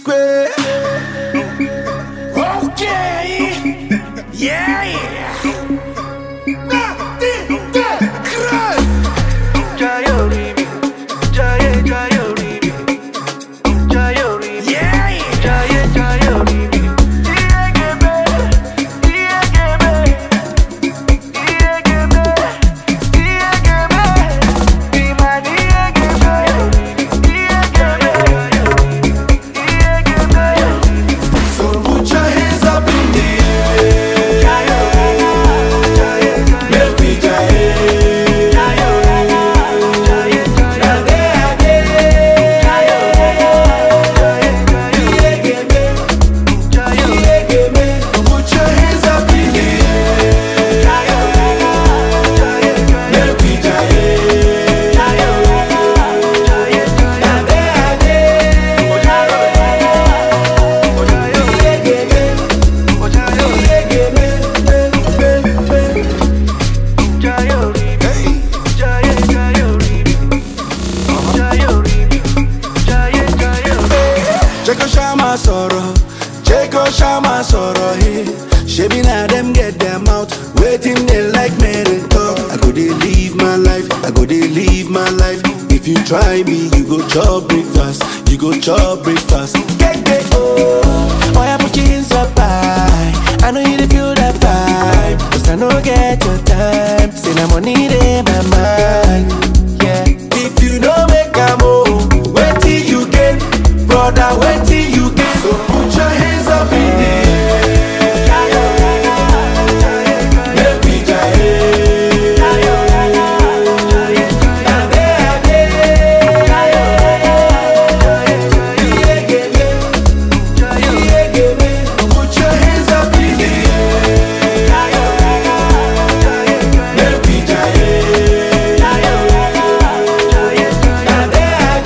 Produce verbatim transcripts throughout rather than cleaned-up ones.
P-Square. Okay. Yeah, yeah. Check Shama Soro, check Shama Soro, hey. Shebi na them get them out, waiting they like me to talk. I go they live my life, I go they live my life. If you try me, you go chop breakfast, you go chop breakfast. Get get oh, why I put you in so high? I know you dey feel that vibe, cause I know get your time. Say na money in my mind, yeah. If you don't make a move, wait till you get, brother, wait till you get. So put your hands up in the air. Make we jaye. Na there dey. Put your hands up in the air. Make we jaye. Na there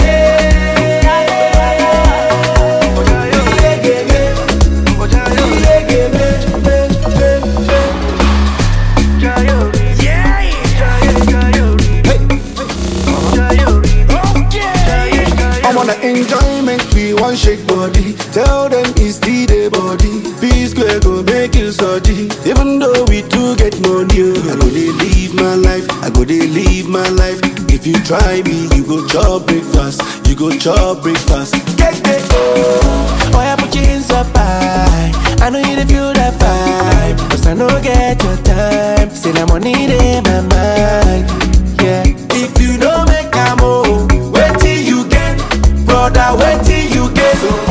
I'm on the enjoyment, we want shake body. Tell them it's the day body. P-Square go make you surgery. Even though we do get money, oh. I go they live my life, I go they live my life. If you try me, you go chop breakfast, you go chop breakfast. Get get oh, why I put you in so high? I know you dey feel that vibe, cause I know get your time. Say na money in my mind, yeah. if you don't make a move, wait till you get, brother, wait till you get. So